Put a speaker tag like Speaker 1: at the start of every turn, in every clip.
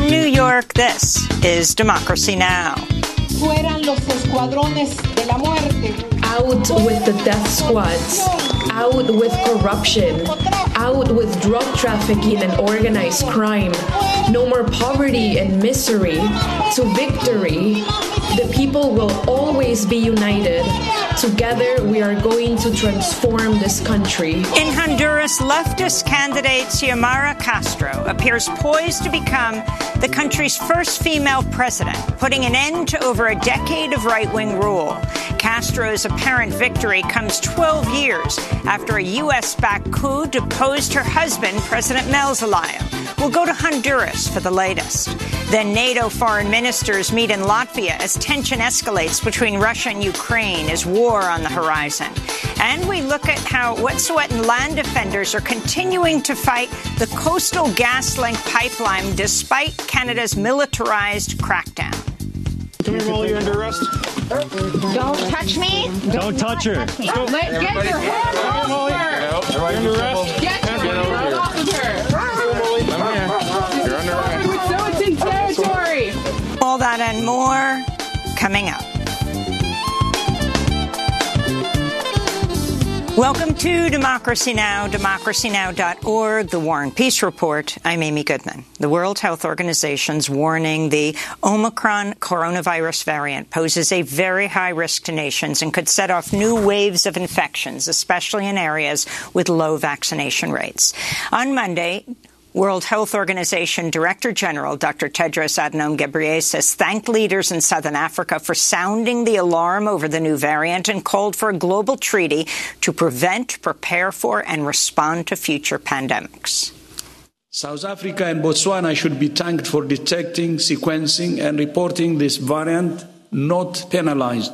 Speaker 1: From New York, this is Democracy Now!
Speaker 2: Fueran los escuadrones de la muerte.
Speaker 3: Out with the death squads. Out with corruption. Out with drug trafficking and organized crime. No more poverty and misery. To victory. The people will always be united. Together, we are going to transform this country.
Speaker 1: In Honduras, leftist candidate Xiomara Castro appears poised to become the country's first female president, putting an end to over a decade of right-wing rule. Castro's apparent victory comes 12 years after a U.S.-backed coup deposed her husband, President Mel Zelaya. We'll go to Honduras for the latest. Then NATO foreign ministers meet in Latvia as tension escalates between Russia and Ukraine as war on the horizon. And we look at how Wet'suwet'en land defenders are continuing to fight the Coastal GasLink pipeline despite Canada's militarized crackdown.
Speaker 4: Come here, Molly, you're under arrest.
Speaker 5: Don't touch me.
Speaker 4: Don't touch her.
Speaker 5: Get your hands off her.
Speaker 4: You're under arrest.
Speaker 5: Get your hands off of her.
Speaker 4: You're under arrest.
Speaker 5: Wet'suwet'en territory.
Speaker 1: All that and more coming up. Welcome to Democracy Now!, democracynow.org, The War and Peace Report. I'm Amy Goodman. The World Health Organization's warning the Omicron coronavirus variant poses a very high risk to nations and could set off new waves of infections, especially in areas with low vaccination rates. On Monday, World Health Organization Director General Dr. Tedros Adhanom Ghebreyesus thanked leaders in southern Africa for sounding the alarm over the new variant and called for a global treaty to prevent, prepare for, and respond to future pandemics.
Speaker 6: South Africa and Botswana should be thanked for detecting, sequencing, and reporting this variant, not penalized.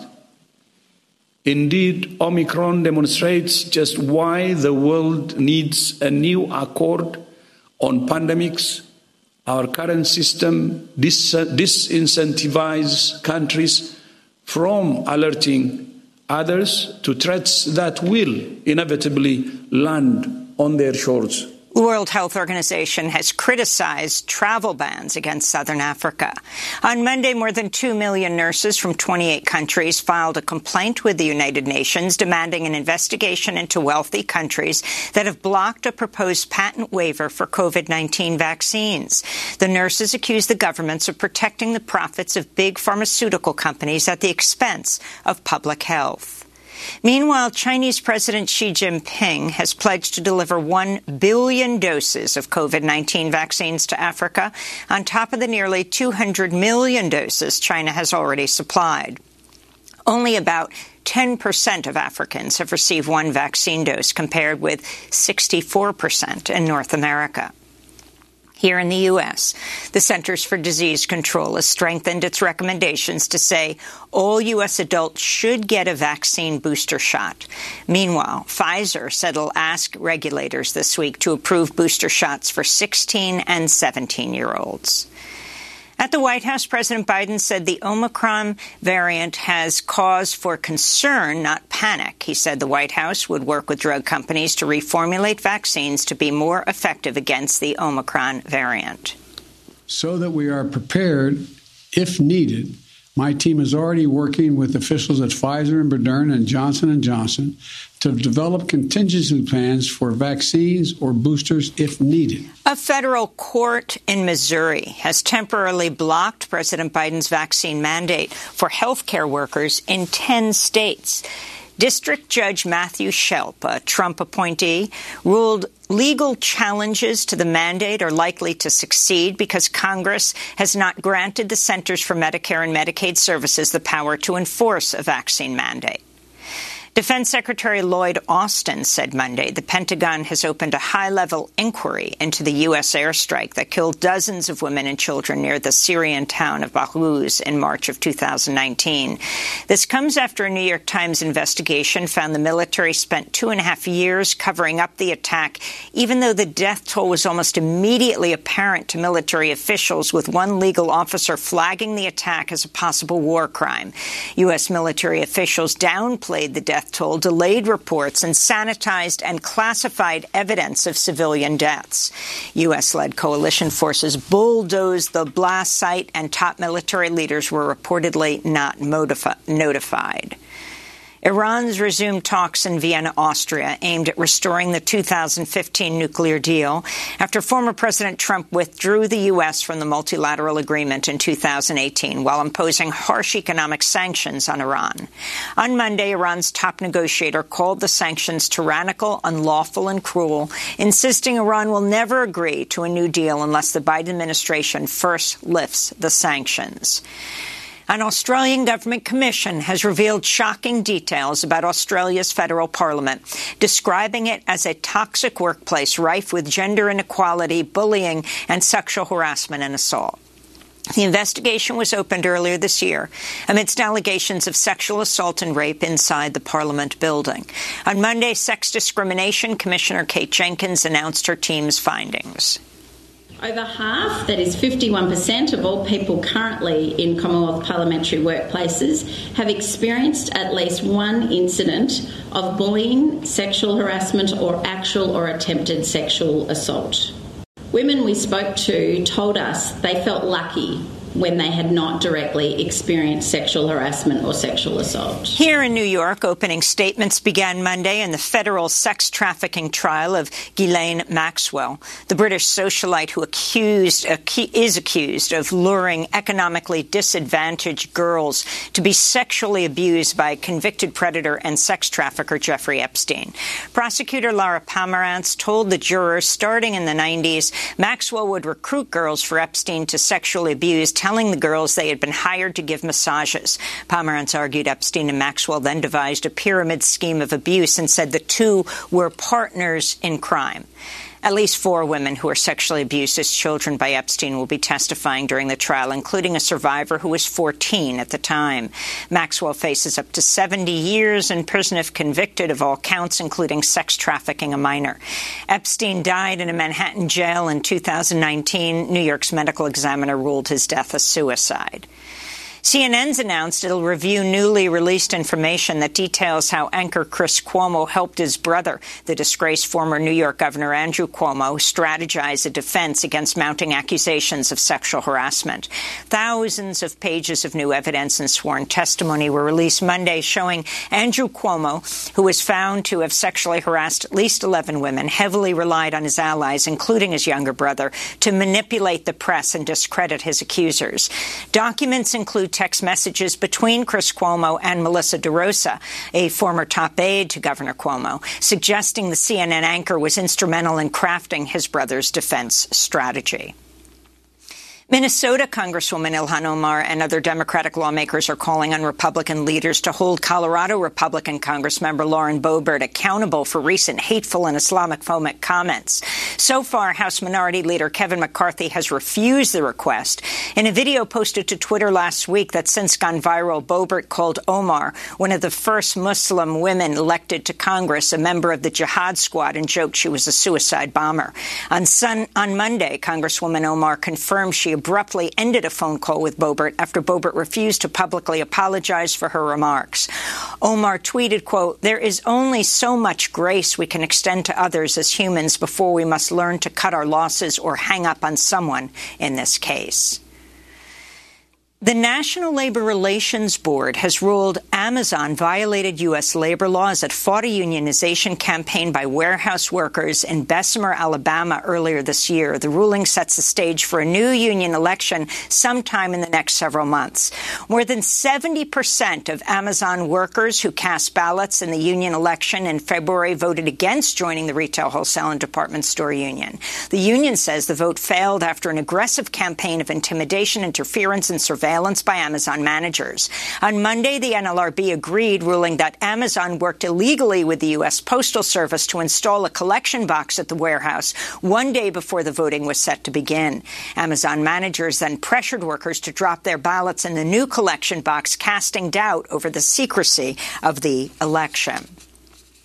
Speaker 6: Indeed, Omicron demonstrates just why the world needs a new accord on pandemics. Our current system disincentivizes countries from alerting others to threats that will inevitably land on their shores.
Speaker 1: The World Health Organization has criticized travel bans against southern Africa. On Monday, more than 2 million nurses from 28 countries filed a complaint with the United Nations demanding an investigation into wealthy countries that have blocked a proposed patent waiver for COVID-19 vaccines. The nurses accuse the governments of protecting the profits of big pharmaceutical companies at the expense of public health. Meanwhile, Chinese President Xi Jinping has pledged to deliver 1 billion doses of COVID-19 vaccines to Africa, on top of the nearly 200 million doses China has already supplied. Only about 10% of Africans have received one vaccine dose, compared with 64% in North America. Here in the U.S., the Centers for Disease Control has strengthened its recommendations to say all U.S. adults should get a vaccine booster shot. Meanwhile, Pfizer said it'll ask regulators this week to approve booster shots for 16 and 17-year-olds. At the White House, President Biden said the Omicron variant has cause for concern, not panic. He said the White House would work with drug companies to reformulate vaccines to be more effective against the Omicron variant.
Speaker 7: So that we are prepared, if needed, my team is already working with officials at Pfizer and Moderna and Johnson & Johnson to develop contingency plans for vaccines or boosters if needed.
Speaker 1: A federal court in Missouri has temporarily blocked President Biden's vaccine mandate for health care workers in 10 states. District Judge Matthew Shelp, a Trump appointee, ruled legal challenges to the mandate are likely to succeed because Congress has not granted the Centers for Medicare and Medicaid Services the power to enforce a vaccine mandate. Defense Secretary Lloyd Austin said Monday the Pentagon has opened a high-level inquiry into the U.S. airstrike that killed dozens of women and children near the Syrian town of Bahlouz in March of 2019. This comes after a New York Times investigation found the military spent 2.5 years covering up the attack, even though the death toll was almost immediately apparent to military officials, with one legal officer flagging the attack as a possible war crime. U.S. military officials downplayed the death death toll, delayed reports, and sanitized and classified evidence of civilian deaths. U.S.-led coalition forces bulldozed the blast site, and top military leaders were reportedly not notified. Iran's resumed talks in Vienna, Austria, aimed at restoring the 2015 nuclear deal after former President Trump withdrew the U.S. from the multilateral agreement in 2018 while imposing harsh economic sanctions on Iran. On Monday, Iran's top negotiator called the sanctions tyrannical, unlawful, and cruel, insisting Iran will never agree to a new deal unless the Biden administration first lifts the sanctions. An Australian government commission has revealed shocking details about Australia's federal parliament, describing it as a toxic workplace rife with gender inequality, bullying, and sexual harassment and assault. The investigation was opened earlier this year amidst allegations of sexual assault and rape inside the Parliament building. On Monday, Sex Discrimination Commissioner Kate Jenkins announced her team's findings.
Speaker 8: Over half, that is 51% of all people currently in Commonwealth parliamentary workplaces, have experienced at least one incident of bullying, sexual harassment, or actual or attempted sexual assault. Women we spoke to told us they felt lucky when they had not directly experienced sexual harassment or sexual assault.
Speaker 1: Here in New York, opening statements began Monday in the federal sex trafficking trial of Ghislaine Maxwell, the British socialite who is accused of luring economically disadvantaged girls to be sexually abused by convicted predator and sex trafficker Jeffrey Epstein. Prosecutor Laura Pomerantz told the jurors starting in the 90s, Maxwell would recruit girls for Epstein to sexually abuse, telling the girls they had been hired to give massages. Pomerantz argued Epstein and Maxwell then devised a pyramid scheme of abuse and said the two were partners in crime. At least 4 women who were sexually abused as children by Epstein will be testifying during the trial, including a survivor who was 14 at the time. Maxwell faces up to 70 years in prison if convicted of all counts, including sex trafficking a minor. Epstein died in a Manhattan jail in 2019. New York's medical examiner ruled his death a suicide. CNN's announced it'll review newly released information that details how anchor Chris Cuomo helped his brother, the disgraced former New York Governor Andrew Cuomo, strategize a defense against mounting accusations of sexual harassment. Thousands of pages of new evidence and sworn testimony were released Monday showing Andrew Cuomo, who was found to have sexually harassed at least 11 women, heavily relied on his allies, including his younger brother, to manipulate the press and discredit his accusers. Documents include text messages between Chris Cuomo and Melissa DeRosa, a former top aide to Governor Cuomo, suggesting the CNN anchor was instrumental in crafting his brother's defense strategy. Minnesota Congresswoman Ilhan Omar and other Democratic lawmakers are calling on Republican leaders to hold Colorado Republican Congressmember Lauren Boebert accountable for recent hateful and Islamophobic comments. So far, House Minority Leader Kevin McCarthy has refused the request. In a video posted to Twitter last week that's since gone viral, Boebert called Omar one of the first Muslim women elected to Congress, a member of the Jihad Squad, and joked she was a suicide bomber. On Monday, Congresswoman Omar confirmed she abruptly ended a phone call with Boebert after Boebert refused to publicly apologize for her remarks. Omar tweeted, quote, "There is only so much grace we can extend to others as humans before we must learn to cut our losses or hang up on someone in this case." The National Labor Relations Board has ruled Amazon violated U.S. labor laws. It fought a unionization campaign by warehouse workers in Bessemer, Alabama earlier this year. The ruling sets the stage for a new union election sometime in the next several months. More than 70% of Amazon workers who cast ballots in the union election in February voted against joining the Retail, Wholesale and Department Store Union. The union says the vote failed after an aggressive campaign of intimidation, interference, and surveillance by Amazon managers. On Monday, the NLRB agreed, ruling that Amazon worked illegally with the U.S. Postal Service to install a collection box at the warehouse one day before the voting was set to begin. Amazon managers then pressured workers to drop their ballots in the new collection box, casting doubt over the secrecy of the election.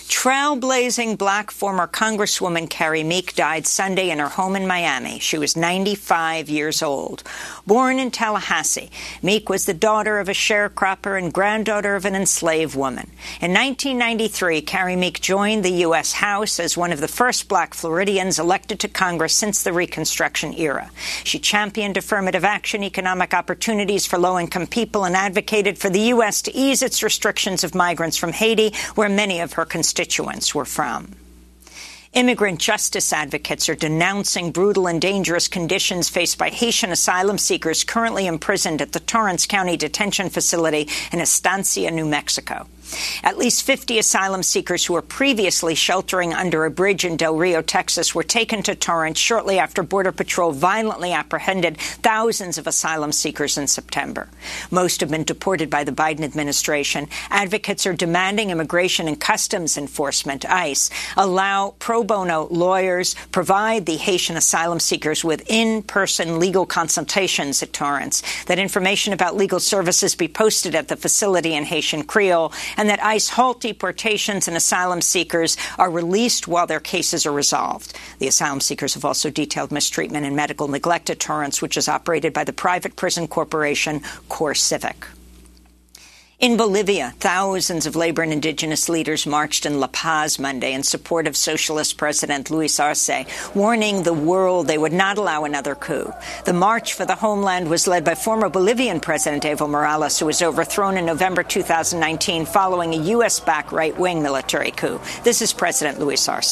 Speaker 1: Trailblazing black former Congresswoman Carrie Meek died Sunday in her home in Miami. She was 95 years old. Born in Tallahassee, Meek was the daughter of a sharecropper and granddaughter of an enslaved woman. In 1993, Carrie Meek joined the U.S. House as one of the first black Floridians elected to Congress since the Reconstruction era. She championed affirmative action, economic opportunities for low-income people, and advocated for the U.S. to ease its restrictions of migrants from Haiti, where many of her constituents were from. Immigrant justice advocates are denouncing brutal and dangerous conditions faced by Haitian asylum seekers currently imprisoned at the Torrance County Detention Facility in Estancia, New Mexico. At least 50 asylum seekers who were previously sheltering under a bridge in Del Rio, Texas, were taken to Torrance shortly after Border Patrol violently apprehended thousands of asylum seekers in September. Most have been deported by the Biden administration. Advocates are demanding Immigration and Customs Enforcement, ICE, allow pro bono lawyers, provide the Haitian asylum seekers with in-person legal consultations at Torrance, that information about legal services be posted at the facility in Haitian Creole, and that ICE halt deportations and asylum seekers are released while their cases are resolved. The asylum seekers have also detailed mistreatment and medical neglect at Torrance, which is operated by the private prison corporation CoreCivic. In Bolivia, thousands of labor and indigenous leaders marched in La Paz Monday in support of socialist President Luis Arce, warning the world they would not allow another coup. The March for the Homeland was led by former Bolivian President Evo Morales, who was overthrown in November 2019 following a U.S.-backed right-wing military coup. This is President Luis Arce.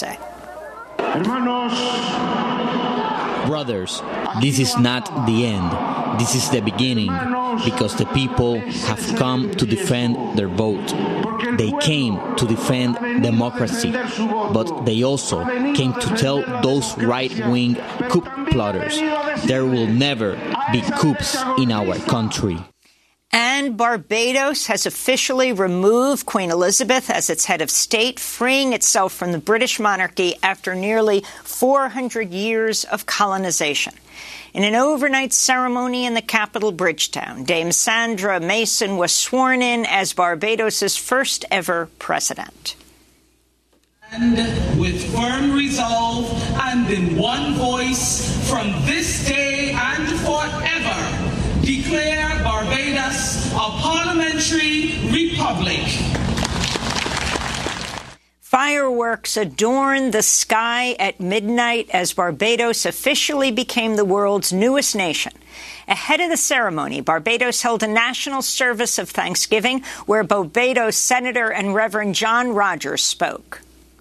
Speaker 9: Brothers, this is not the end. This is the beginning, because the people have come to defend their vote. They came to defend democracy, but they also came to tell those right-wing coup plotters there will never be coups in our country.
Speaker 1: And Barbados has officially removed Queen Elizabeth as its head of state, freeing itself from the British monarchy after nearly 400 years of colonization. In an overnight ceremony in the capital, Bridgetown, Dame Sandra Mason was sworn in as Barbados's first ever president.
Speaker 10: And with firm resolve and in one voice, from this day and forever, declare Barbados a parliamentary republic.
Speaker 1: Fireworks adorned the sky at midnight as Barbados officially became the world's newest nation. Ahead of the ceremony, Barbados held a national service of thanksgiving where Barbados Senator and Reverend John Rogers spoke.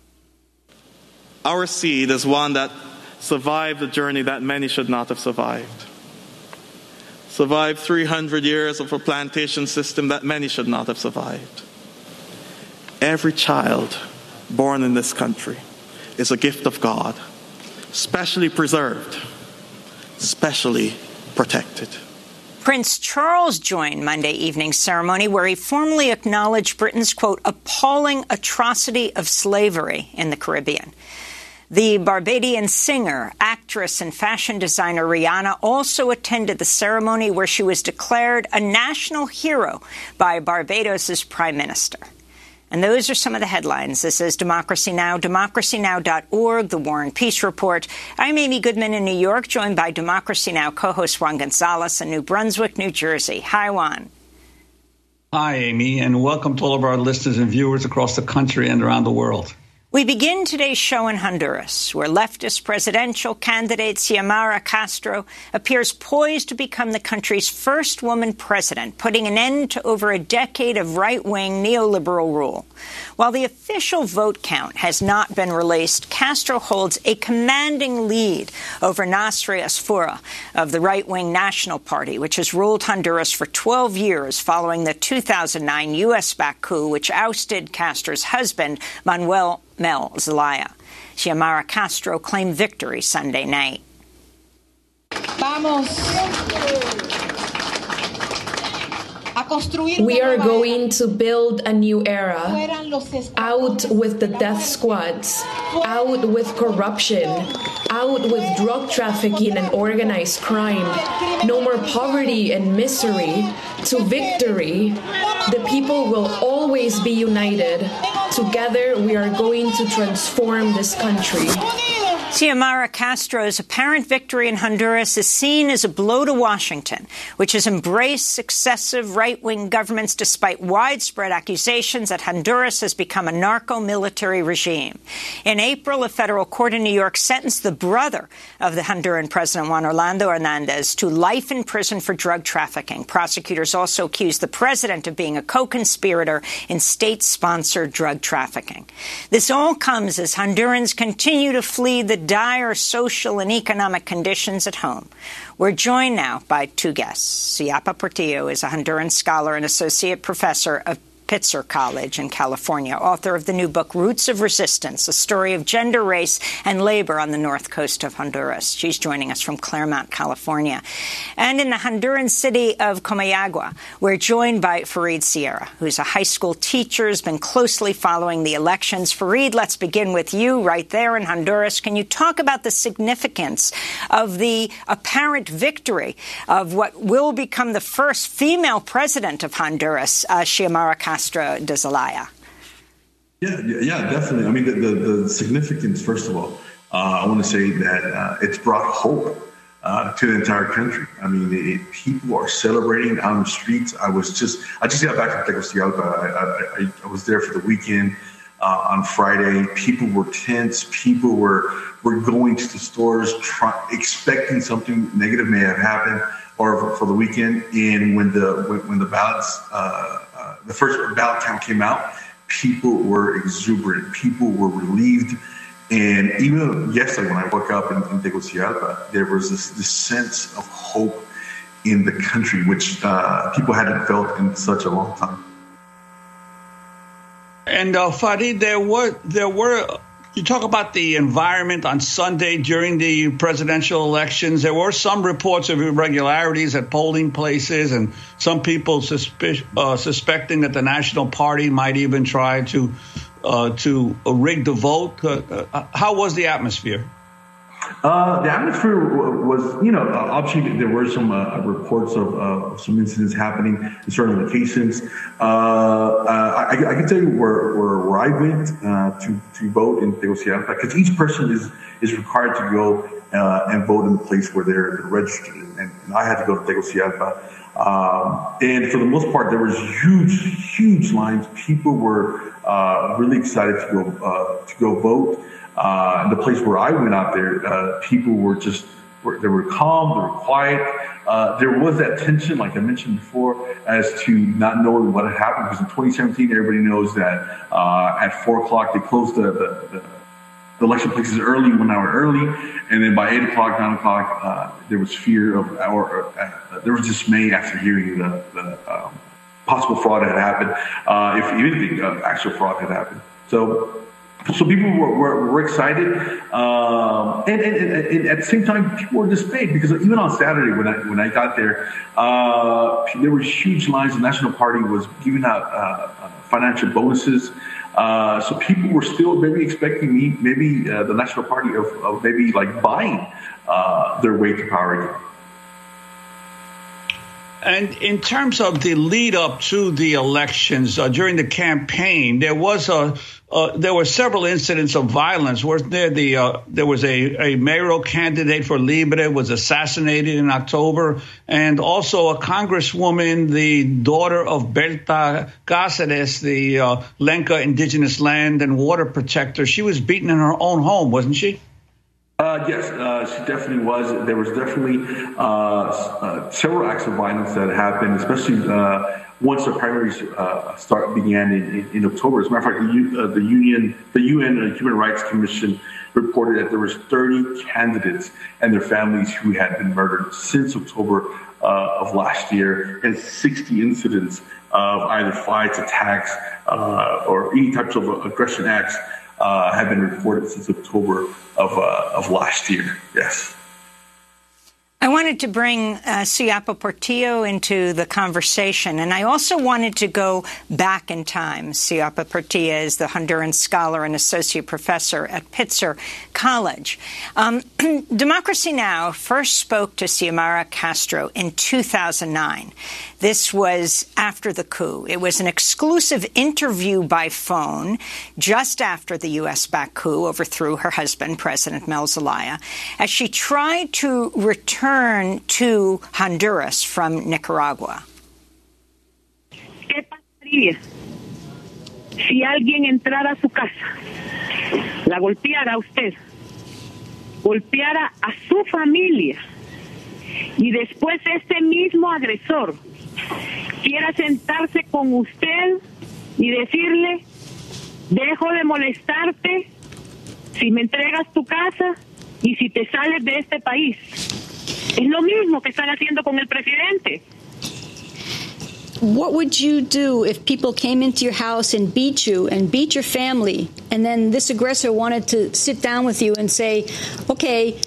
Speaker 11: Our seed is one that survived a journey that many should not have survived. Survived 300 years of a plantation system that many should not have survived. Every child born in this country is a gift of God, specially preserved, specially protected.
Speaker 1: Prince Charles joined Monday evening's ceremony where he formally acknowledged Britain's, quote, appalling atrocity of slavery in the Caribbean. The Barbadian singer, actress, and fashion designer Rihanna also attended the ceremony where she was declared a national hero by Barbados's prime minister. And those are some of the headlines. This is Democracy Now!, democracynow.org, The War and Peace Report. I'm Amy Goodman in New York, joined by Democracy Now! Co-host Juan Gonzalez in New Brunswick, New Jersey. Hi, Juan.
Speaker 12: Hi, Amy, and welcome to all of our listeners and viewers across the country and around the world.
Speaker 1: We begin today's show in Honduras, where leftist presidential candidate Xiomara Castro appears poised to become the country's first woman president, putting an end to over a decade of right-wing neoliberal rule. While the official vote count has not been released, Castro holds a commanding lead over Nasri Asfura of the right-wing National Party, which has ruled Honduras for 12 years following the 2009 U.S.-backed coup, which ousted Castro's husband, Manuel Mel Zelaya. Xiomara Castro claimed victory Sunday night.
Speaker 3: We are going to build a new era. Out with the death squads. Out with corruption. Out with drug trafficking and organized crime. No more poverty and misery. To victory. The people will always be united. Together, we are going to transform this country.
Speaker 1: Xiomara Castro's apparent victory in Honduras is seen as a blow to Washington, which has embraced successive right-wing governments despite widespread accusations that Honduras has become a narco-military regime. In April, a federal court in New York sentenced the brother of the Honduran president, Juan Orlando Hernandez, to life in prison for drug trafficking. Prosecutors also accused the president of being a co-conspirator in state-sponsored drug trafficking. This all comes as Hondurans continue to flee the dire social and economic conditions at home. We're joined now by two guests. Siapa Portillo is a Honduran scholar and associate professor of Pitzer College in California, author of the new book, Roots of Resistance, a story of gender, race, and labor on the north coast of Honduras. She's joining us from Claremont, California. And in the Honduran city of Comayagua, we're joined by Fareed Sierra, who's a high school teacher, has been closely following the elections. Fareed, let's begin with you right there in Honduras. Can you talk about the significance of the apparent victory of what will become the first female president of Honduras, Xiomara Castro de Zelaya?
Speaker 13: Yeah, definitely. I mean, the significance, first of all, I want to say that it's brought hope to the entire country. I mean, people are celebrating out on the streets. I just got back from Tegucigalpa. I was there for the weekend on Friday. People were tense. People were going to the stores expecting something negative may have happened or for the weekend. And when the ballots, the first ballot count came out, people were exuberant. People were relieved. And even yesterday when I woke up in Tegucigalpa, there was this sense of hope in the country, which people hadn't felt in such a long time.
Speaker 12: And Fareed, there were. You talk about the environment on Sunday during the presidential elections. There were some reports of irregularities at polling places, and some people suspecting that the National Party might even try to rig the vote. How was the atmosphere?
Speaker 13: The atmosphere was, obviously there were some reports of some incidents happening in certain locations. I can tell you where I went to vote in Tegucigalpa, because each person is required to go and vote in the place where they're registered. And I had to go to Tegucigalpa. And for the most part, there was huge lines. People were really excited to go vote. The place where I went out there, people were they were calm, they were quiet. There was that tension, like I mentioned before, as to not knowing what had happened. Because in 2017, everybody knows that at 4 o'clock, they closed the election places early, 1 hour early. And then by 8 o'clock, 9 o'clock, there was fear of, there was dismay after hearing the possible fraud had happened, if anything, actual fraud had happened. So people were excited, and at the same time, people were dismayed, because even on Saturday when I got there were huge lines. The National Party was giving out financial bonuses, so people were still maybe expecting the National Party of maybe like buying their way to power again.
Speaker 12: And in terms of the lead up to the elections, during the campaign, there were several incidents of violence. There was a mayoral candidate for Libre was assassinated in October, and also a congresswoman, the daughter of Berta Cáceres, the Lenca Indigenous Land and Water Protector. She was beaten in her own home, wasn't she?
Speaker 13: Yes, she definitely was. There was definitely several acts of violence that happened, especially once the primaries began in October. As a matter of fact, the UN Human Rights Commission reported that there was 30 candidates and their families who had been murdered since October of last year, and 60 incidents of either fights, attacks, or any types of aggression acts have been reported since October of last year. Yes.
Speaker 1: I wanted to bring Ciapa Portillo into the conversation, and I also wanted to go back in time. Ciapa Portillo is the Honduran scholar and associate professor at Pitzer College. Democracy Now! First spoke to Xiomara Castro in 2009. This was after the coup. It was an exclusive interview by phone just after the U.S.-backed coup overthrew her husband, President Mel Zelaya, as she tried to return to Honduras from Nicaragua.
Speaker 2: ¿Qué pasaría si alguien entrara a su casa, la golpeara a usted, golpeara a su familia y después este mismo agresor quiera sentarse con usted y decirle, dejo de molestarte si me entregas tu casa y si te sales de este país? Es lo mismo que están haciendo con el presidente.
Speaker 14: What would you do if people came into your house and beat you and beat your family, and then this aggressor wanted to sit down with you and say, okay,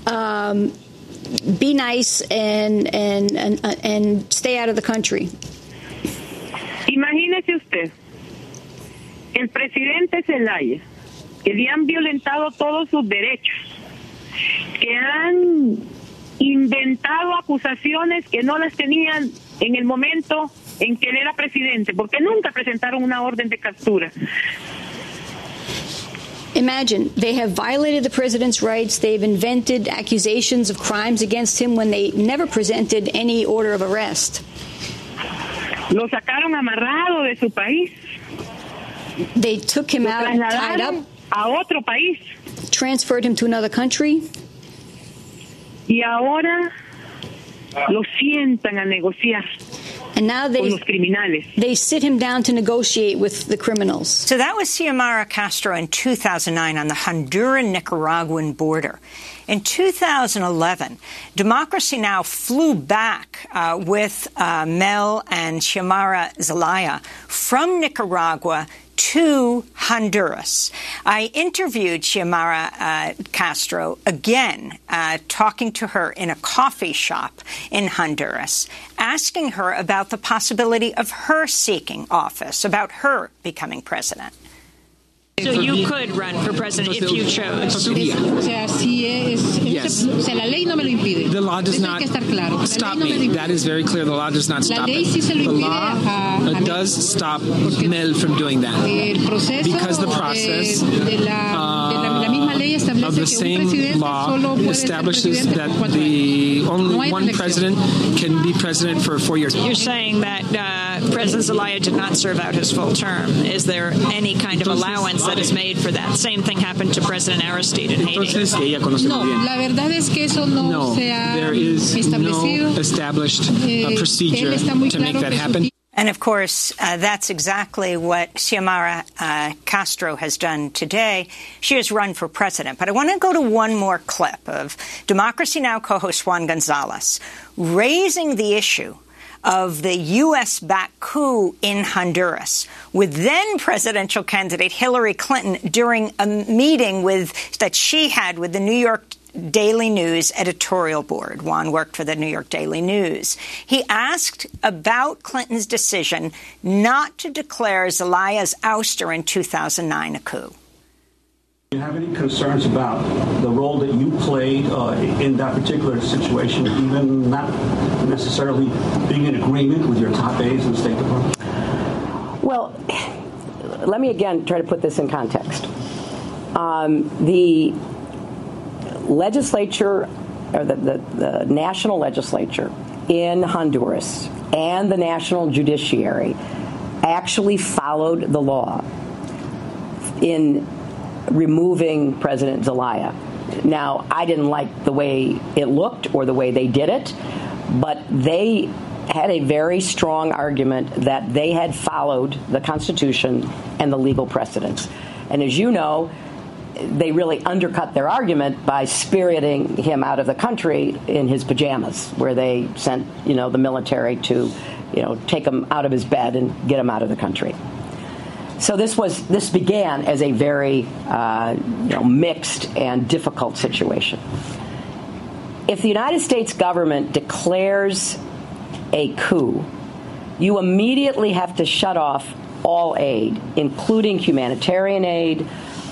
Speaker 14: be nice and stay out of the country?
Speaker 2: Imagínese usted, el presidente Zelaya, que le han violentado todos sus derechos, que han inventado acusaciones que no las tenían en el momento en que él era presidente, porque nunca presentaron una orden de captura.
Speaker 14: Imagine, they have violated the president's rights. They've invented accusations of crimes against him when they never presented any order of arrest.
Speaker 2: Lo sacaron amarrado de su país.
Speaker 14: They took him out tied up.
Speaker 2: A otro país.
Speaker 14: Transferred him to another country.
Speaker 2: Y ahora lo sientan a negociar.
Speaker 14: And now they sit him down to negotiate with the criminals.
Speaker 1: So that was Xiomara Castro in 2009 on the Honduran-Nicaraguan border. In 2011, Democracy Now! Flew back with Mel and Xiomara Zelaya from Nicaragua to Honduras. I interviewed Xiomara Castro again, talking to her in a coffee shop in Honduras, asking her about the possibility of her seeking office, about her becoming president.
Speaker 15: So you could run for president if you chose.
Speaker 16: Yes. The law does not stop me. That is very clear. The law does not stop me. The law does stop Mel from doing that. Because the process of the same law establishes that the only one president can be president for 4 years.
Speaker 15: You're saying that President Zelaya did not serve out his full term. Is there any kind of allowance that is made for that? Same thing happened to President Aristide in Haiti.
Speaker 16: There is no established procedure to make that happen.
Speaker 1: And, of course, that's exactly what Xiomara Castro has done today. She has run for president. But I want to go to one more clip of Democracy Now! Co-host Juan Gonzalez raising the issue of the U.S.-backed coup in Honduras with then-presidential candidate Hillary Clinton during a meeting that she had with the New York Daily News editorial board. Juan worked for the New York Daily News. He asked about Clinton's decision not to declare Zelaya's ouster in 2009 a coup.
Speaker 17: Do you have any concerns about the role that you played in that particular situation, even not necessarily being in agreement with your top aides in the State Department?
Speaker 18: Well, let me again try to put this in context. The legislature, or the national legislature in Honduras and the national judiciary actually followed the law in removing President Zelaya. Now, I didn't like the way it looked or the way they did it, but they had a very strong argument that they had followed the Constitution and the legal precedents. And as you know, they really undercut their argument by spiriting him out of the country in his pajamas, where they sent, the military to, take him out of his bed and get him out of the country. So this began as a very mixed and difficult situation. if the United States government declares a coup, you immediately have to shut off all aid, including humanitarian aid,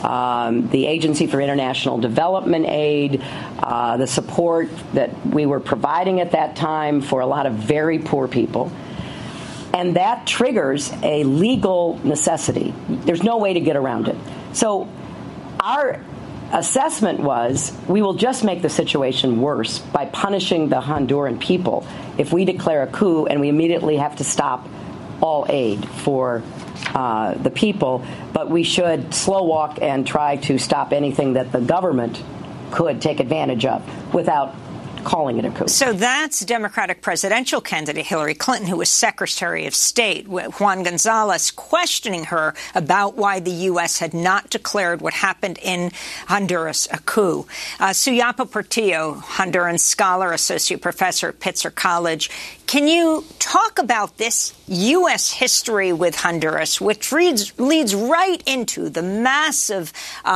Speaker 18: the Agency for International Development Aid, the support that we were providing at that time for a lot of very poor people. And that triggers a legal necessity. There's no way to get around it. So our assessment was we will just make the situation worse by punishing the Honduran people if we declare a coup and we immediately have to stop all aid for the people. But we should slow walk and try to stop anything that the government could take advantage of without calling it a coup.
Speaker 1: So that's Democratic presidential candidate Hillary Clinton, who was Secretary of State, Juan Gonzalez, questioning her about why the U.S. had not declared what happened in Honduras a coup. Suyapa Portillo, Honduran scholar, associate professor at Pitzer College. Can you talk about this U.S. history with Honduras, which leads right into the massive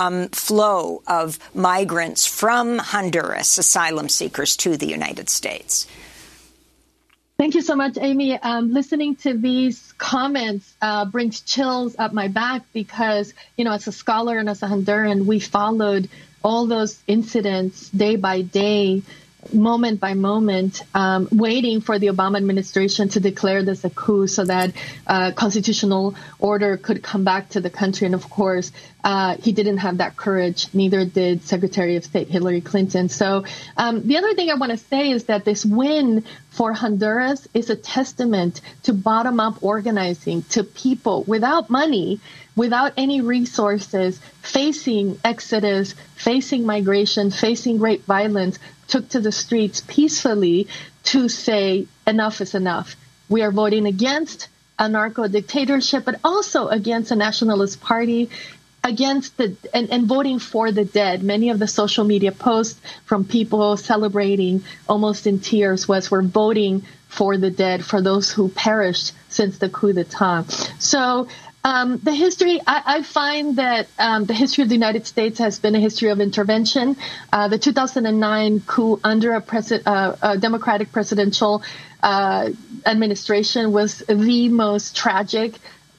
Speaker 1: flow of migrants from Honduras, asylum seekers, to the United States?
Speaker 19: Thank you so much, Amy. Listening to these comments brings chills up my back because, you know, as a scholar and as a Honduran, we followed all those incidents day by day, moment by moment, waiting for the Obama administration to declare this a coup so that constitutional order could come back to the country. And of course, he didn't have that courage. Neither did Secretary of State Hillary Clinton. So the other thing I want to say is that this win for Honduras is a testament to bottom-up organizing, to people without money, without any resources, facing exodus, facing migration, facing great violence, took to the streets peacefully to say enough is enough. We are voting against a narco dictatorship, but also against a nationalist party, against and voting for the dead. Many of the social media posts from people celebrating almost in tears was we're voting for the dead, for those who perished since the coup d'etat. So the history, I find that the history of the United States has been a history of intervention. The 2009 coup under a Democratic presidential administration was the most tragic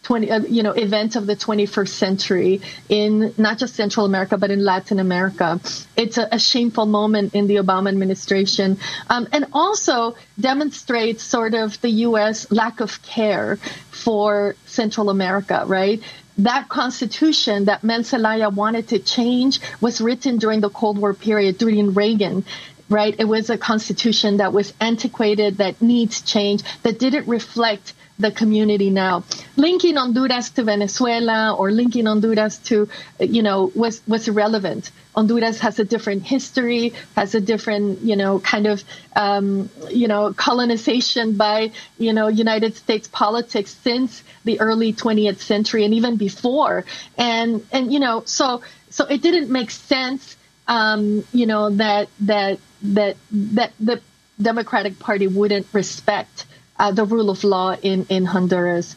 Speaker 19: event of the 21st century in not just Central America, but in Latin America. It's a shameful moment in the Obama administration, and also demonstrates sort of the U.S. lack of care for Central America, right? That constitution that Zelaya wanted to change was written during the Cold War period, during Reagan. Right? It was a constitution that was antiquated, that needs change, that didn't reflect the community now. Linking Honduras to Venezuela or linking Honduras to, was irrelevant. Honduras has a different history, has a different, colonization by, United States politics since the early 20th century and even before. And so it didn't make sense, that the Democratic Party wouldn't respect the rule of law in Honduras.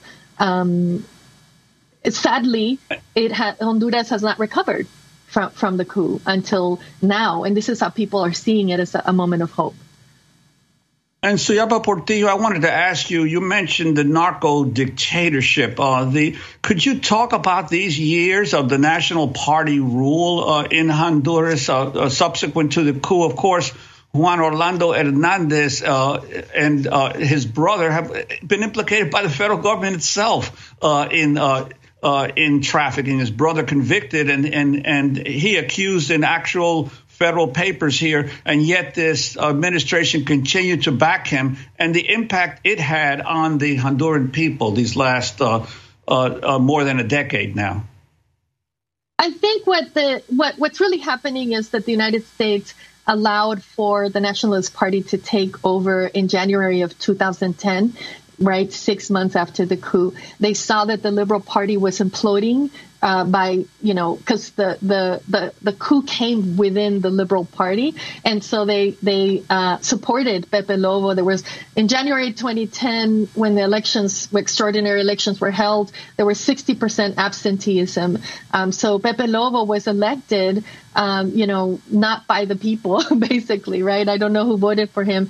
Speaker 19: Sadly, Honduras has not recovered from the coup until now, and this is how people are seeing it as a moment of hope.
Speaker 12: And Suyapa Portillo, I wanted to ask you, you mentioned the narco dictatorship. Could you talk about these years of the National Party rule in Honduras subsequent to the coup? Of course, Juan Orlando Hernandez and his brother have been implicated by the federal government itself in trafficking. His brother convicted and he accused in actual federal papers here, and yet this administration continued to back him, and the impact it had on the Honduran people these last more than a decade now.
Speaker 19: I think what's really happening is that the United States allowed for the Nationalist Party to take over in January of 2010. right? 6 months after the coup. They saw that the Liberal Party was imploding because the coup came within the Liberal Party, and so they supported Pepe Lobo. There was in January 2010 when the extraordinary elections were held, there was 60% absenteeism. So Pepe Lobo was elected, not by the people, basically, right? I don't know who voted for him,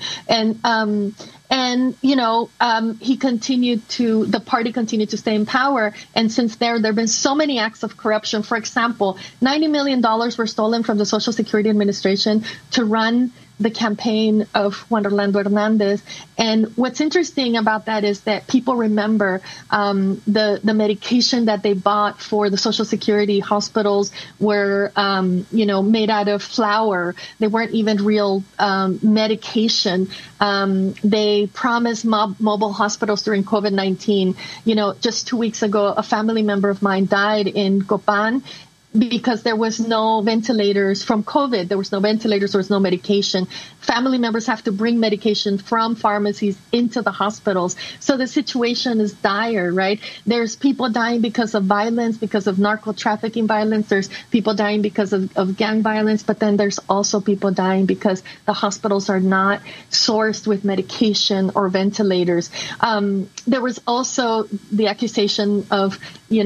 Speaker 19: the party continued to stay in power. And since there have been so many acts of corruption. For example, $90 million were stolen from the Social Security Administration to run the campaign of Juan Orlando Hernandez. And what's interesting about that is that people remember the medication that they bought for the Social Security hospitals were, made out of flour. They weren't even real medication. They promised mobile hospitals during COVID-19. Just 2 weeks ago, a family member of mine died in Copan because there was no ventilators from COVID. There was no ventilators, there was no medication. Family members have to bring medication from pharmacies into the hospitals. So the situation is dire, right? There's people dying because of violence, because of narco trafficking violence. There's people dying because of gang violence. But then there's also people dying because the hospitals are not sourced with medication or ventilators. There was also the accusation of,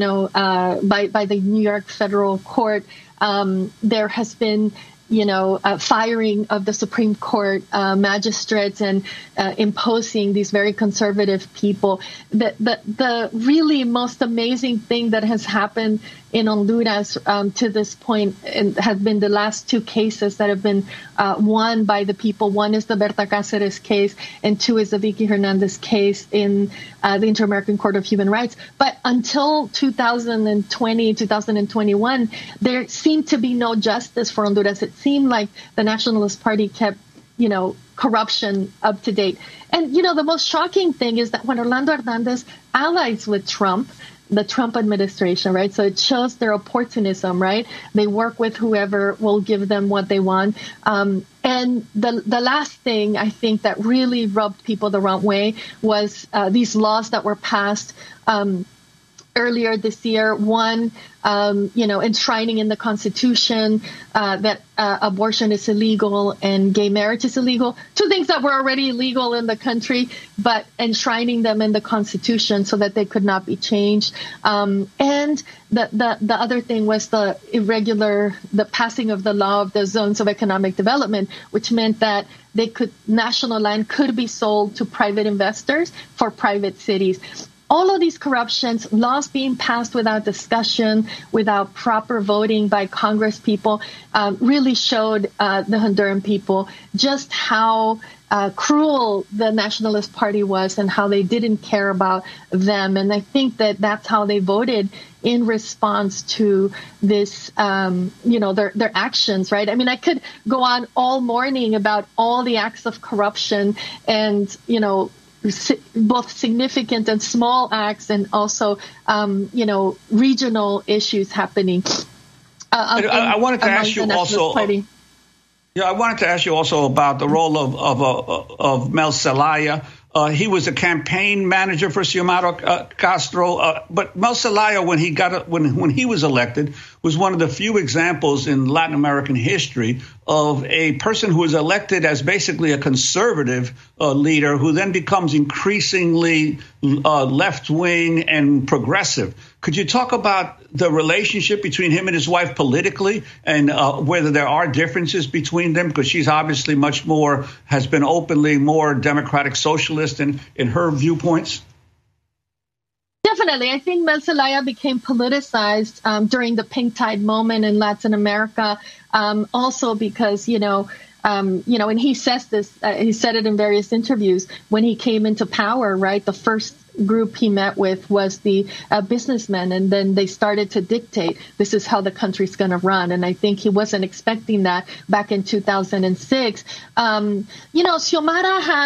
Speaker 19: by the New York Federal Court, there has been, firing of the Supreme Court magistrates and imposing these very conservative people. The really most amazing thing that has happened in Honduras to this point have been the last two cases that have been won by the people. One is the Berta Cáceres case, and two is the Vicky Hernandez case in the Inter-American Court of Human Rights. But until 2020, 2021, there seemed to be no justice for Honduras. It seemed like the Nationalist Party kept, corruption up to date. And, the most shocking thing is that when Orlando Hernandez allies with Trump, the Trump administration, right? So it shows their opportunism, right? They work with whoever will give them what they want. And the last thing I think that really rubbed people the wrong way was these laws that were passed earlier this year. One, enshrining in the Constitution that abortion is illegal and gay marriage is illegal. Two things that were already illegal in the country, but enshrining them in the Constitution so that they could not be changed. And the other thing was the passing of the law of the zones of economic development, which meant that national land could be sold to private investors for private cities. All of these corruptions, laws being passed without discussion, without proper voting by Congress people, really showed the Honduran people just how cruel the Nationalist Party was and how they didn't care about them. And I think that that's how they voted in response to this, their actions, right? I mean, I could go on all morning about all the acts of corruption and, both significant and small acts, and also, regional issues happening.
Speaker 12: I wanted to ask you also. Yeah, I wanted to ask you also about the role of Mel Zelaya. He was a campaign manager for Xiomara Castro, but Mel Zelaya, when he was elected, was one of the few examples in Latin American history of a person who is elected as basically a conservative leader who then becomes increasingly left-wing and progressive. Could you talk about the relationship between him and his wife politically, and whether there are differences between them? Because she's obviously has been openly more democratic socialist in her viewpoints.
Speaker 19: Definitely. I think Mel Zelaya became politicized during the pink tide moment in Latin America, also because, and he says this, he said it in various interviews when he came into power, right? The first group he met with was the businessmen, and then they started to dictate this is how the country's going to run. And I think he wasn't expecting that back in 2006. Xiomara has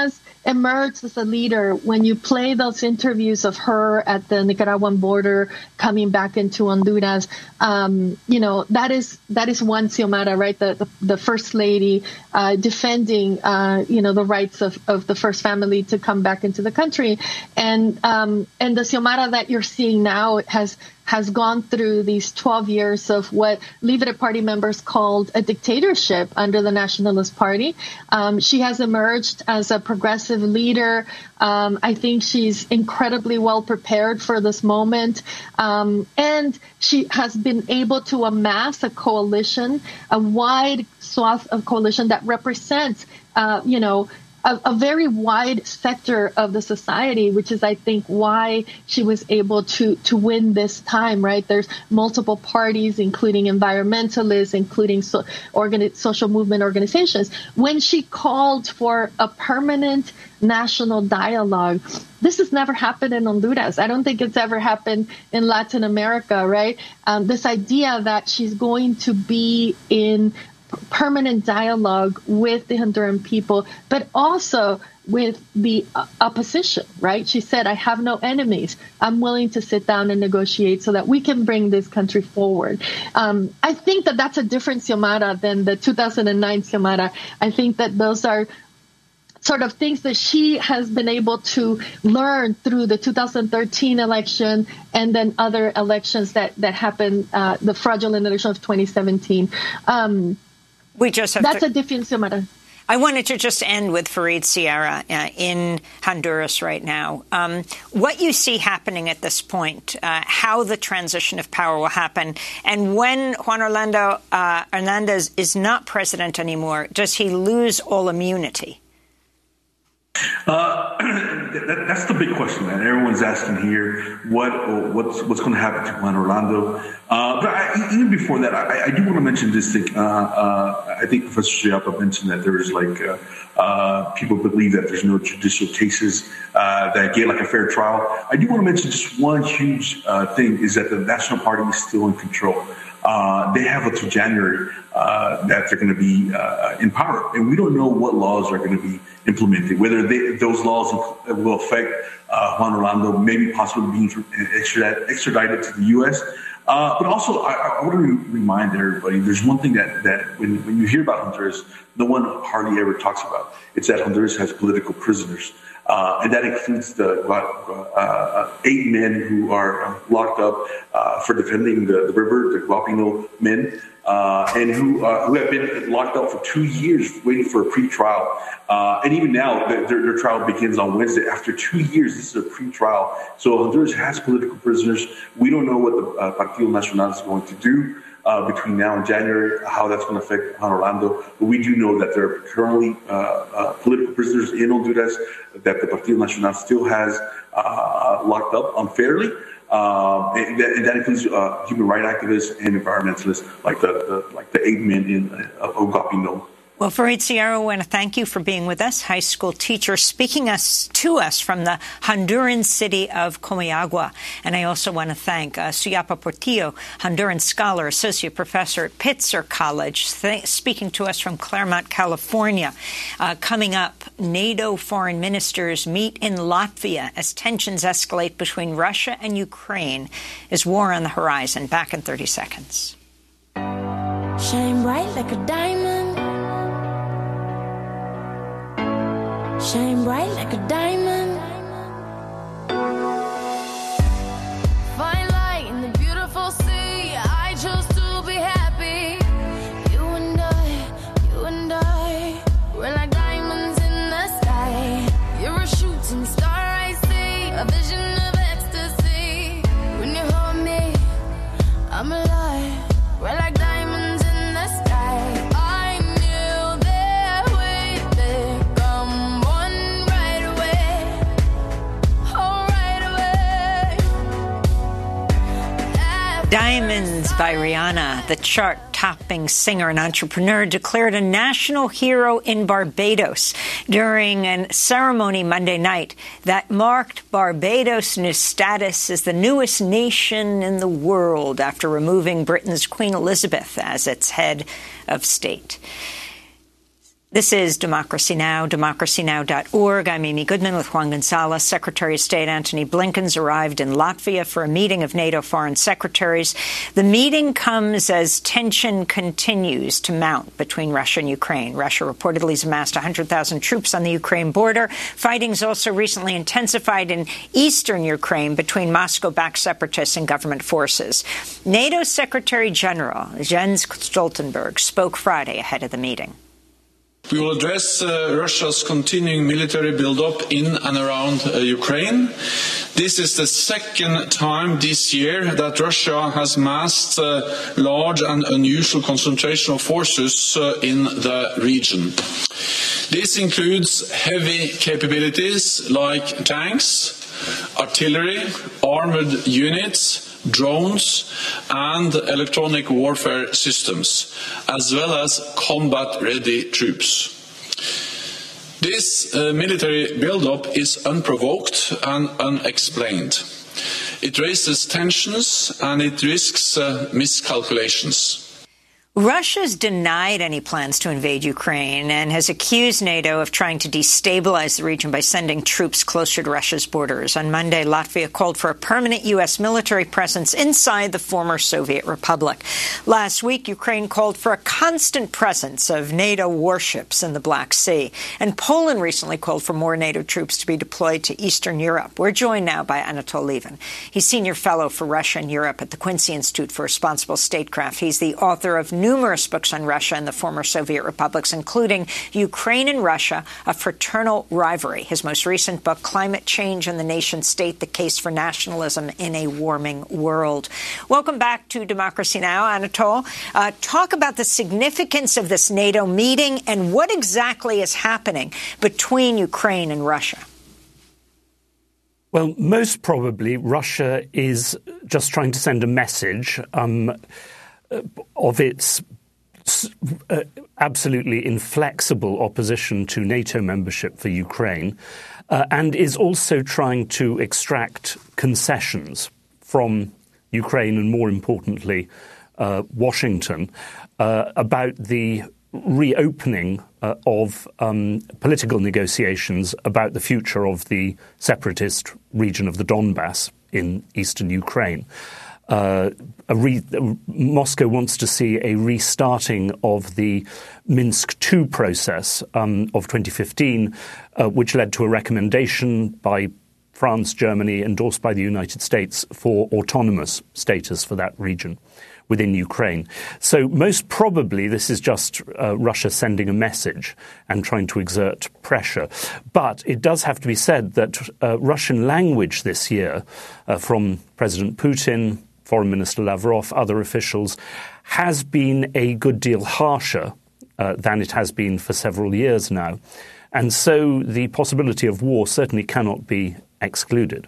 Speaker 19: emerged as a leader. When you play those interviews of her at the Nicaraguan border, coming back into Honduras, that is one Xiomara, right? The first lady defending, the rights of the first family to come back into the country, and the Xiomara that you're seeing now has gone through these 12 years of what Libre Party members called a dictatorship under the Nationalist Party. She has emerged as a progressive leader. I think she's incredibly well prepared for this moment. And she has been able to amass a coalition, a wide swath of coalition that represents, a very wide sector of the society, which is, I think, why she was able to win this time, right? There's multiple parties, including environmentalists, including social movement organizations. When she called for a permanent national dialogue, this has never happened in Honduras. I don't think it's ever happened in Latin America, right? This idea that she's going to be in permanent dialogue with the Honduran people, but also with the opposition, right? She said, I have no enemies. I'm willing to sit down and negotiate so that we can bring this country forward. I think that that's a different Xiomara than the 2009 Xiomara. I think that those are sort of things that she has been able to learn through the 2013 election and then other elections that happened, the fraudulent election of 2017.
Speaker 1: We just have
Speaker 19: That's a different Xiomara.
Speaker 1: I wanted to just end with Fareed Sierra in Honduras right now. What you see happening at this point, how the transition of power will happen, and when Juan Orlando Hernandez is not president anymore, does he lose all immunity?
Speaker 13: That's the big question, man. Everyone's asking here, what's going to happen to Juan Orlando? But even before that, I do want to mention this thing. I think Professor Chiappa mentioned that there is people believe that there's no judicial cases that get like a fair trial. I do want to mention just one huge thing is that the National Party is still in control. They have until January that they're going to be in power, and we don't know what laws are going to be implemented, whether those laws will affect Juan Orlando, maybe possibly being extradited to the U.S. But also, I want to remind everybody, there's one thing that when you hear about Honduras, no one hardly ever talks about. It's that Honduras has political prisoners. And that includes the 8 men who are locked up for defending the river, the Guapino men, and who have been locked up for 2 years waiting for a pre-trial. And even now, their trial begins on Wednesday. After 2 years, this is a pre-trial. So Honduras has political prisoners. We don't know what the Partido Nacional is going to do between now and January, how that's going to affect Juan Orlando. But we do know that there are currently political prisoners in Honduras that the Partido Nacional still has locked up unfairly. And that includes human rights activists and environmentalists like the 8 men in Guapino.
Speaker 1: Well, Fareed Sierra, I want to thank you for being with us, high school teacher, speaking to us from the Honduran city of Comayagua. And I also want to thank Chiappa Portillo, Honduran scholar, associate professor at Pitzer College, speaking to us from Claremont, California. Coming up, NATO foreign ministers meet in Latvia as tensions escalate between Russia and Ukraine. Is war on the horizon? Back in 30 seconds.
Speaker 20: Shine bright like a diamond. Shine bright like a diamond. Find light in the beautiful sea. I chose to be happy. You and I, we're like diamonds in the sky. You're a shooting star, I see, a vision of ecstasy. When you hold me, I'm alive. We're like diamonds in the sky. I knew that we'd become one right away. Oh, right away.
Speaker 1: Diamonds by Rihanna, the chart-topping singer and entrepreneur, declared a national hero in Barbados during a ceremony Monday night that marked Barbados' new status as the newest nation in the world after removing Britain's Queen Elizabeth as its head of state. This is Democracy Now!, democracynow.org. I'm Amy Goodman with Juan Gonzalez. Secretary of State Antony Blinken's arrived in Latvia for a meeting of NATO foreign secretaries. The meeting comes as tension continues to mount between Russia and Ukraine. Russia reportedly has amassed 100,000 troops on the Ukraine border. Fighting's also recently intensified in eastern Ukraine between Moscow-backed separatists and government forces. NATO Secretary General Jens Stoltenberg spoke Friday ahead of the meeting.
Speaker 21: We will address Russia's continuing military build-up in and around Ukraine. This is the second time this year that Russia has massed large and unusual concentration of forces in the region. This includes heavy capabilities like tanks, artillery, armored units, drones and electronic warfare systems, as well as combat-ready troops. This military build-up is unprovoked and unexplained. It raises tensions and it risks miscalculations.
Speaker 1: Russia's denied any plans to invade Ukraine and has accused NATO of trying to destabilize the region by sending troops closer to Russia's borders. On Monday, Latvia called for a permanent U.S. military presence inside the former Soviet republic. Last week, Ukraine called for a constant presence of NATO warships in the Black Sea. And Poland recently called for more NATO troops to be deployed to Eastern Europe. We're joined now by Anatol Lieven. He's Senior Fellow for Russia and Europe at the Quincy Institute for Responsible Statecraft. He's the author of numerous books on Russia and the former Soviet republics, including Ukraine and Russia, A Fraternal Rivalry. His most recent book, Climate Change and the Nation State, The Case for Nationalism in a Warming World. Welcome back to Democracy Now!, Anatol. Talk about the significance of this NATO meeting and what exactly is happening between Ukraine and Russia.
Speaker 22: Well, most probably Russia is just trying to send a message of its absolutely inflexible opposition to NATO membership for Ukraine, and is also trying to extract concessions from Ukraine and, more importantly, Washington about the reopening of political negotiations about the future of the separatist region of the Donbass in eastern Ukraine. Moscow wants to see a restarting of the Minsk II process of 2015, which led to a recommendation by France, Germany, endorsed by the United States for autonomous status for that region within Ukraine. So most probably this is just Russia sending a message and trying to exert pressure. But it does have to be said that Russian language this year from President Putin, Foreign Minister Lavrov, other officials, has been a good deal harsher than it has been for several years now. And so the possibility of war certainly cannot be excluded.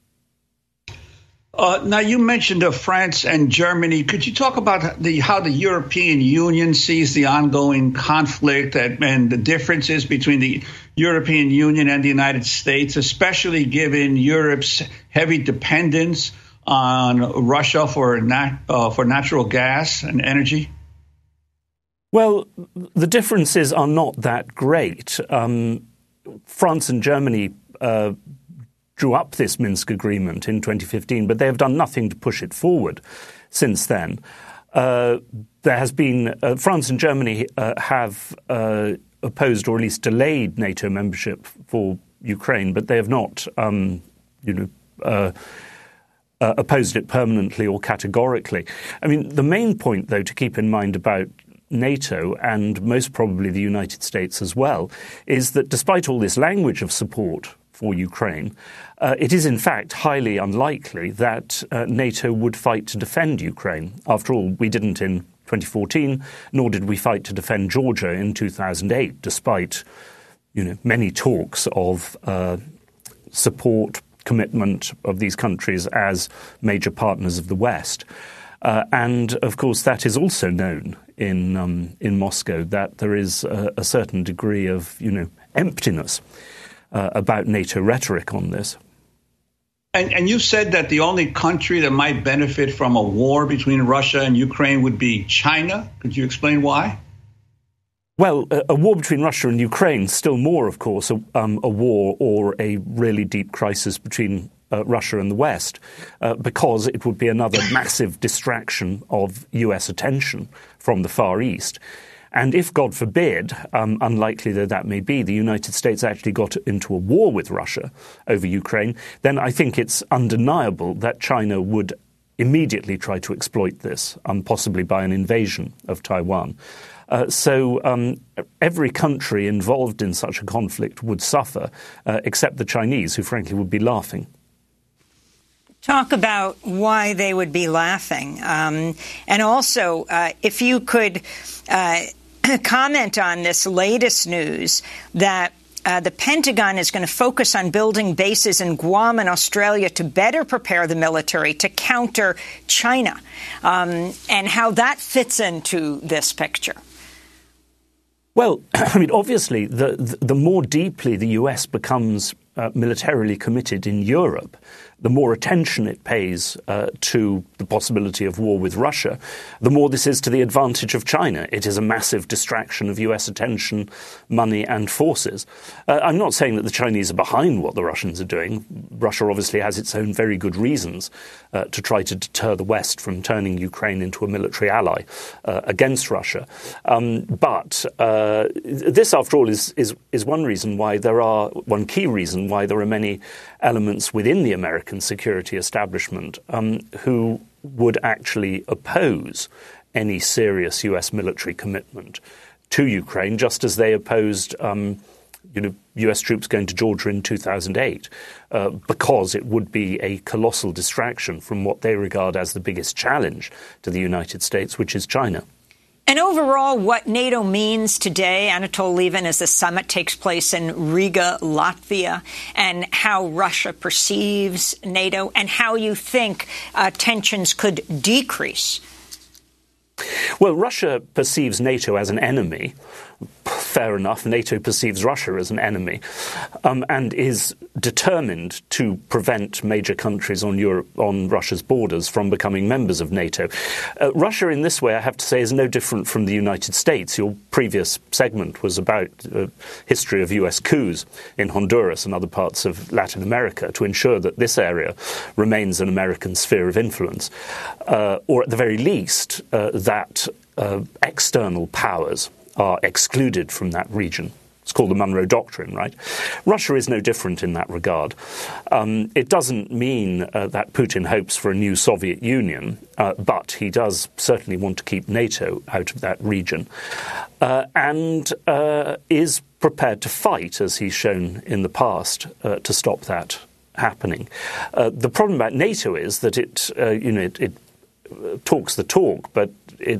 Speaker 12: Now, you mentioned France and Germany. Could you talk about how the European Union sees the ongoing conflict and the differences between the European Union and the United States, especially given Europe's heavy dependence on Russia for natural gas and energy?
Speaker 22: Well, the differences are not that great. France and Germany drew up this Minsk agreement in 2015, but they have done nothing to push it forward since then. There has been France and Germany have opposed or at least delayed NATO membership for Ukraine, but they have not, opposed it permanently or categorically. I mean, the main point, though, to keep in mind about NATO and most probably the United States as well, is that despite all this language of support for Ukraine, it is in fact highly unlikely that NATO would fight to defend Ukraine. After all, we didn't in 2014, nor did we fight to defend Georgia in 2008, despite many talks of support, commitment of these countries as major partners of the West. And, of course, that is also known in Moscow, that there is a certain degree of, emptiness about NATO rhetoric on this.
Speaker 12: And you said that the only country that might benefit from a war between Russia and Ukraine would be China. Could you explain why?
Speaker 22: Well, a war between Russia and Ukraine, still more, of course, a war or a really deep crisis between Russia and the West, because it would be another massive distraction of US attention from the Far East. And if, God forbid, unlikely though that may be, the United States actually got into a war with Russia over Ukraine, then I think it's undeniable that China would immediately try to exploit this, possibly by an invasion of Taiwan. So every country involved in such a conflict would suffer, except the Chinese, who frankly would be laughing.
Speaker 1: Talk about why they would be laughing. And also, if you could comment on this latest news that the Pentagon is going to focus on building bases in Guam and Australia to better prepare the military to counter China, and how that fits into this picture.
Speaker 22: Well, I mean, obviously, the more deeply the US becomes militarily committed in Europe, the more attention it pays to the possibility of war with Russia, the more this is to the advantage of China. It is a massive distraction of US attention, money and forces. I'm not saying that the Chinese are behind what the Russians are doing. Russia obviously has its own very good reasons to try to deter the West from turning Ukraine into a military ally against Russia. But this, after all, is one reason why one key reason why there are many elements within the American security establishment who would actually oppose any serious US military commitment to Ukraine, just as they opposed US troops going to Georgia in 2008, because it would be a colossal distraction from what they regard as the biggest challenge to the United States, which is China.
Speaker 1: And overall, what NATO means today, Anatol Lieven, as the summit takes place in Riga, Latvia, and how Russia perceives NATO, and how you think tensions could decrease.
Speaker 22: Well, Russia perceives NATO as an enemy. Fair enough. NATO perceives Russia as an enemy, and is determined to prevent major countries on Russia's borders from becoming members of NATO. Russia, in this way, I have to say, is no different from the United States. Your previous segment was about history of US coups in Honduras and other parts of Latin America to ensure that this area remains an American sphere of influence, or at the very least, that external powers are excluded from that region. It's called the Monroe Doctrine, right? Russia is no different in that regard. It doesn't mean that Putin hopes for a new Soviet Union, but he does certainly want to keep NATO out of that region, and is prepared to fight, as he's shown in the past, to stop that happening. The problem about NATO is that it talks the talk, but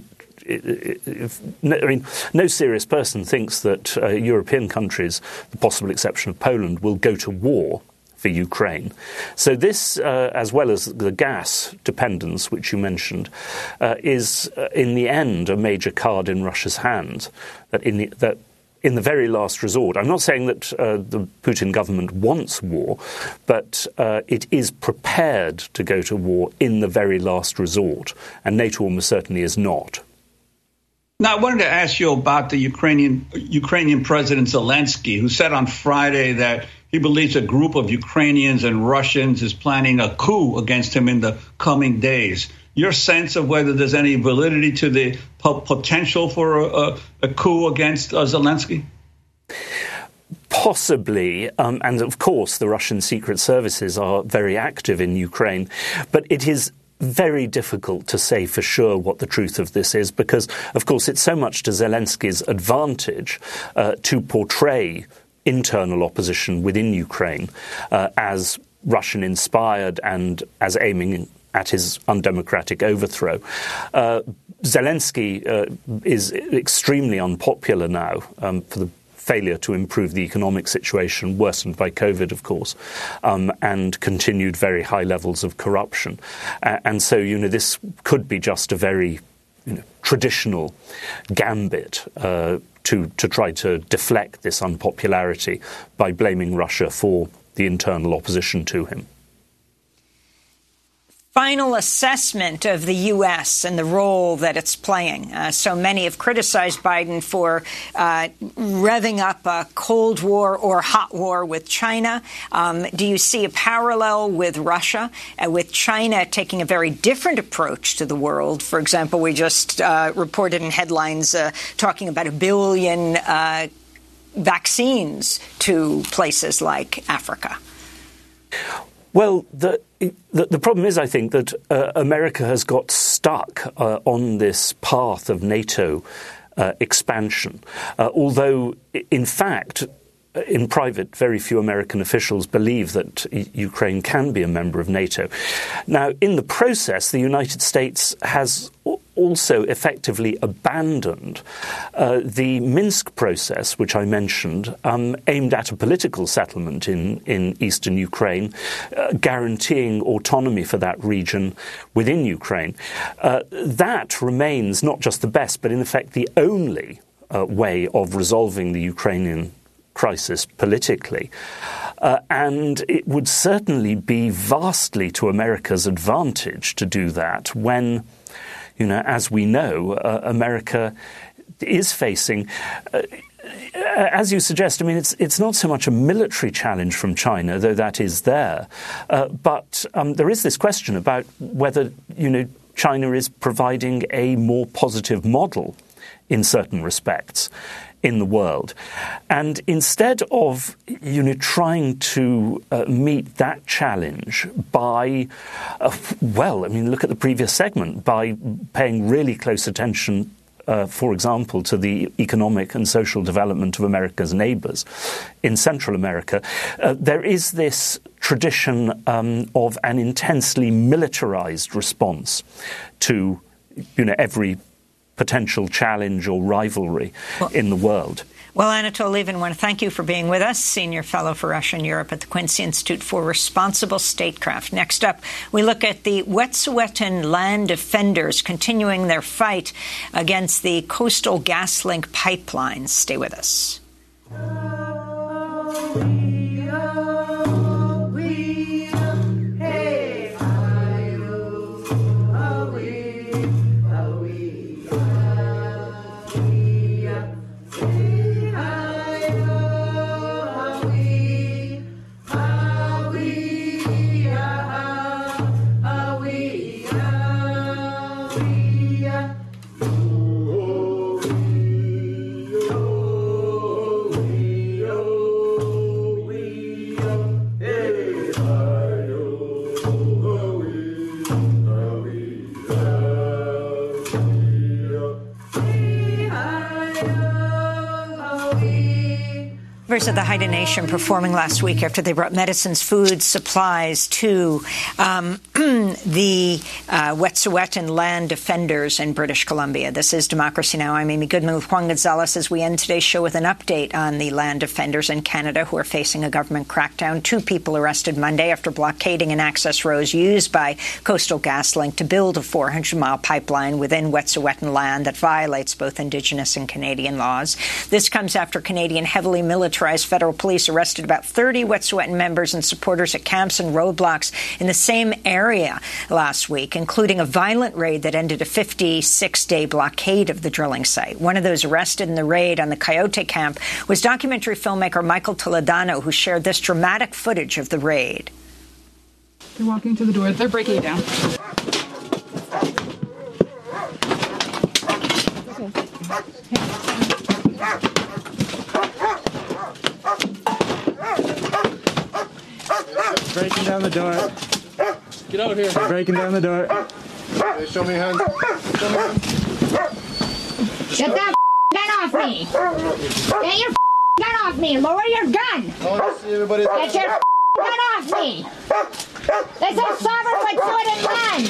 Speaker 22: no serious person thinks that European countries, the possible exception of Poland, will go to war for Ukraine. So this, as well as the gas dependence, which you mentioned, is in the end a major card in Russia's hand. That in the very last resort, I'm not saying that the Putin government wants war, but it is prepared to go to war in the very last resort, and NATO almost certainly is not.
Speaker 12: Now, I wanted to ask you about the Ukrainian President Zelensky, who said on Friday that he believes a group of Ukrainians and Russians is planning a coup against him in the coming days. Your sense of whether there's any validity to the potential for a coup against Zelensky?
Speaker 22: Possibly, and of course the Russian secret services are very active in Ukraine, but it is very difficult to say for sure what the truth of this is, because, of course, it's so much to Zelensky's advantage to portray internal opposition within Ukraine as Russian-inspired and as aiming at his undemocratic overthrow. Zelensky is extremely unpopular now for the failure to improve the economic situation, worsened by COVID, of course, and continued very high levels of corruption. And so, this could be just a very traditional gambit to try to deflect this unpopularity by blaming Russia for the internal opposition to him.
Speaker 1: final assessment of the U.S. and the role that it's playing. So many have criticized Biden for revving up a Cold War or hot war with China. Do you see a parallel with Russia, with China taking a very different approach to the world? For example, we just reported in headlines talking about 1 billion vaccines to places like Africa.
Speaker 22: Well, the problem is, I think, that America has got stuck on this path of NATO expansion, although, in fact, in private, very few American officials believe that Ukraine can be a member of NATO. Now, in the process, the United States has also effectively abandoned the Minsk process, which I mentioned, aimed at a political settlement in eastern Ukraine, guaranteeing autonomy for that region within Ukraine. That remains not just the best, but in effect the only way of resolving the Ukrainian crisis politically. And it would certainly be vastly to America's advantage to do that when, as we know, America is facing, as you suggest, I mean, it's not so much a military challenge from China, though that is there, but there is this question about whether, China is providing a more positive model in certain respects in the world. And instead of, trying to meet that challenge by, look at the previous segment, by paying really close attention, for example, to the economic and social development of America's neighbors in Central America, there is this tradition of an intensely militarized response to, every potential challenge or rivalry in the world.
Speaker 1: Well, Anatol Lieven, I want to thank you for being with us, Senior Fellow for Russia and Europe at the Quincy Institute for Responsible Statecraft. Next up, we look at the Wet'suwet'en land defenders continuing their fight against the Coastal GasLink pipeline. Stay with us. Members of the Haida Nation performing last week after they brought medicines, food, supplies to the Wet'suwet'en land defenders in British Columbia. This is Democracy Now! I'm Amy Goodman with Juan Gonzalez as we end today's show with an update on the land defenders in Canada who are facing a government crackdown. 2 people arrested Monday after blockading an access road used by Coastal GasLink to build a 400-mile pipeline within Wet'suwet'en land that violates both Indigenous and Canadian laws. This comes after Canadian heavily militarized federal police arrested about 30 Wet'suwet'en members and supporters at camps and roadblocks in the same area last week, including a violent raid that ended a 56-day blockade of the drilling site. One of those arrested in the raid on the Coyote camp was documentary filmmaker Michael Toledano, who shared this dramatic footage of the raid.
Speaker 4: They're walking to the door. They're breaking it down.
Speaker 5: Breaking down the door. Get out here. Breaking down the door. Okay, show me your hand. Show me your hand.
Speaker 23: Get that gun off me. Get your gun off me. Lower your gun. Get your gun off me. This is sovereign Wet'suwet'en land.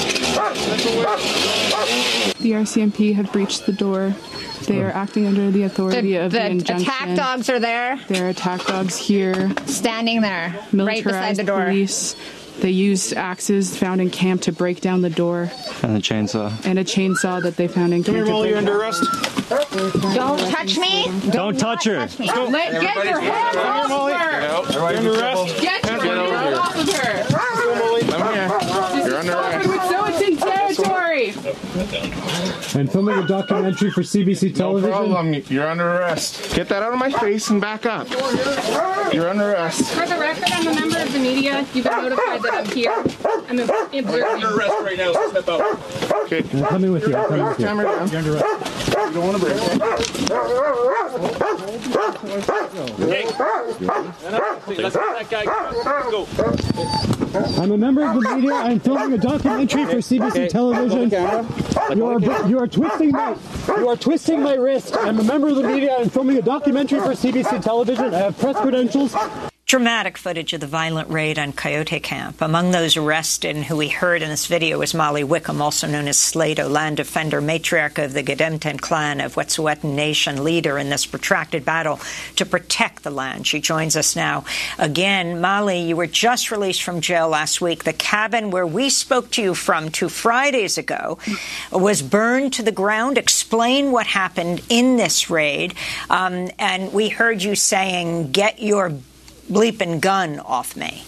Speaker 4: The RCMP have breached the door. They are acting under the authority of the injunction.
Speaker 23: The attack dogs are there.
Speaker 4: There are attack dogs here.
Speaker 23: Standing there,
Speaker 4: militarized
Speaker 23: right beside the door.
Speaker 4: Police. They used axes found in camp to break down the door.
Speaker 5: And a chainsaw.
Speaker 4: And a chainsaw that they found in camp.
Speaker 5: Come here, Molly, you're under arrest.
Speaker 23: Don't touch me.
Speaker 5: Don't touch her.
Speaker 23: Touch me. Get your hands off of her.
Speaker 5: You're under arrest.
Speaker 23: Get your hands off of her.
Speaker 5: You're under arrest. I'm filming a documentary for CBC Television.
Speaker 6: No problem. You're under arrest. Get that out of my face and back up. You're under arrest.
Speaker 7: For the record, I'm a member of the media. You've been notified that I'm here. I'm observing.
Speaker 6: Under arrest right now, so step out. Okay.
Speaker 5: I'm coming with you. I'm coming with you.
Speaker 6: Camera down.
Speaker 5: You're under arrest.
Speaker 6: You don't want to break.
Speaker 5: Let's let that guy go. I'm a member of the media. I'm filming a documentary for CBC Television. You are twisting my wrist. I'm a member of the media. I'm filming a documentary for CBC Television. I have press credentials.
Speaker 1: Dramatic footage of the violent raid on Coyote Camp. Among those arrested and who we heard in this video was Molly Wickham, also known as Slato, land defender, matriarch of the Gedemten clan of Wet'suwet'en Nation, leader in this protracted battle to protect the land. She joins us now. Again, Molly, you were just released from jail last week. The cabin where we spoke to you from 2 Fridays ago was burned to the ground. Explain what happened in this raid. And we heard you saying, get your bleeping gun off me.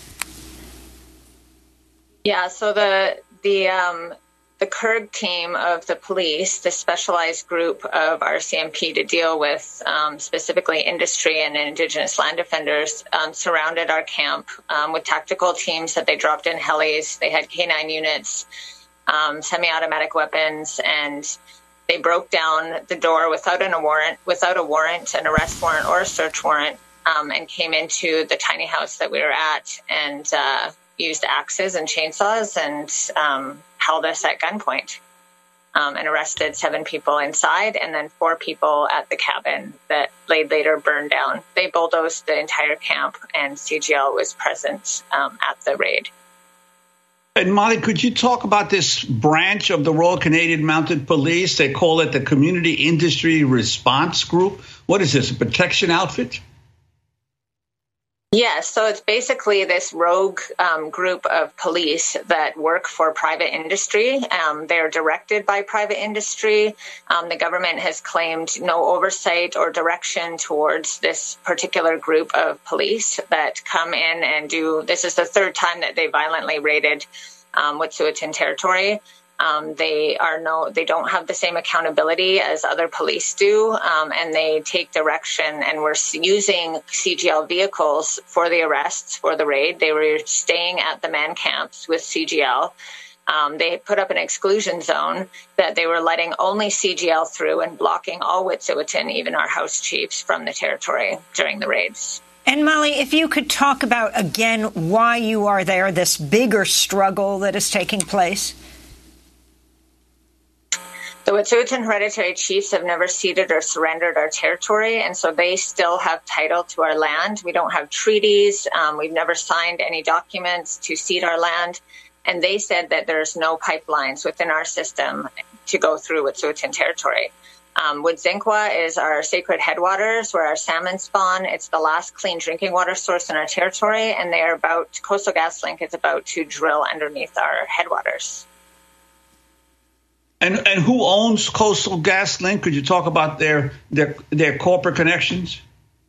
Speaker 8: Yeah, so the KERG team of the police, the specialized group of RCMP to deal with specifically industry and Indigenous land defenders, surrounded our camp with tactical teams that they dropped in helis. They had K9 units, semi-automatic weapons, and they broke down the door without a warrant, an arrest warrant, or a search warrant. And came into the tiny house that we were at and used axes and chainsaws and held us at gunpoint and arrested 7 people inside and then 4 people at the cabin that later burned down. They bulldozed the entire camp and CGL was present at the raid.
Speaker 12: And Molly, could you talk about this branch of the Royal Canadian Mounted Police? They call it the Community Industry Response Group. What is this, a protection outfit?
Speaker 8: Yes, so it's basically this rogue group of police that work for private industry. They're directed by private industry. The government has claimed no oversight or direction towards this particular group of police that come in and do. This is the 3rd time that they violently raided Wet'suwet'en territory. They don't have the same accountability as other police do, and they take direction. And we're using CGL vehicles for the arrests, for the raid. They were staying at the man camps with CGL. They put up an exclusion zone that they were letting only CGL through and blocking all Wet'suwet'en, even our house chiefs, from the territory during the raids.
Speaker 1: And Molly, if you could talk about, again, why you are there, this bigger struggle that is taking place.
Speaker 8: The Wet'suwet'en hereditary chiefs have never ceded or surrendered our territory, and so they still have title to our land. We don't have treaties. We've never signed any documents to cede our land, and they said that there's no pipelines within our system to go through Wet'suwet'en territory. Wet'suwet'en is our sacred headwaters where our salmon spawn. It's the last clean drinking water source in our territory, and Coastal GasLink is about to drill underneath our headwaters.
Speaker 12: And who owns Coastal GasLink? Could you talk about their corporate connections?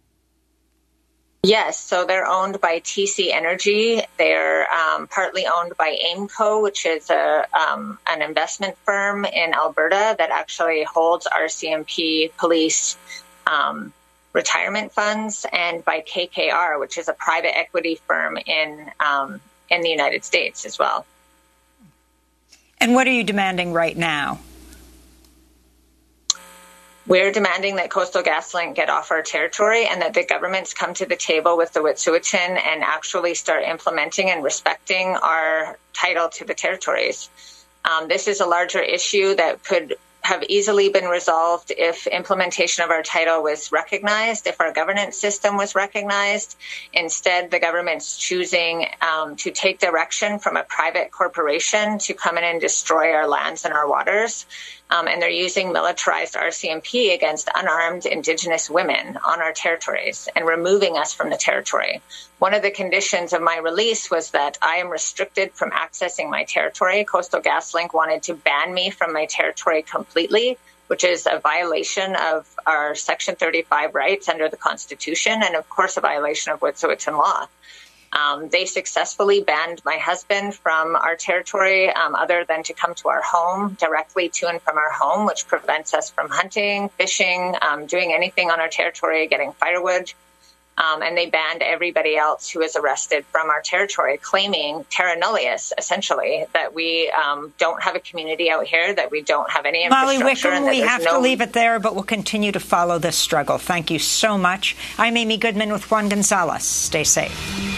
Speaker 8: Yes, so they're owned by TC Energy. They're partly owned by AIMCO, which is an investment firm in Alberta that actually holds RCMP police retirement funds, and by KKR, which is a private equity firm in the United States as well.
Speaker 1: And what are you demanding right now?
Speaker 8: We're demanding that Coastal GasLink get off our territory and that the governments come to the table with the Wet'suwet'en and actually start implementing and respecting our title to the territories. This is a larger issue that could have easily been resolved if implementation of our title was recognized, if our governance system was recognized. Instead, the government's choosing to take direction from a private corporation to come in and destroy our lands and our waters. And they're using militarized RCMP against unarmed Indigenous women on our territories and removing us from the territory. One of the conditions of my release was that I am restricted from accessing my territory. Coastal GasLink wanted to ban me from my territory completely, which is a violation of our Section 35 rights under the Constitution and, of course, a violation of Wet'suwet'en law. They successfully banned my husband from our territory, other than to come to our home, directly to and from our home, which prevents us from hunting, fishing, doing anything on our territory, getting firewood. And they banned everybody else who was arrested from our territory, claiming terra nullius, essentially, that we don't have a community out here, that we don't have any infrastructure.
Speaker 1: Molly Wickham,
Speaker 8: and that
Speaker 1: we have to leave it there, but we'll continue to follow this struggle. Thank you so much. I'm Amy Goodman with Juan Gonzalez. Stay safe.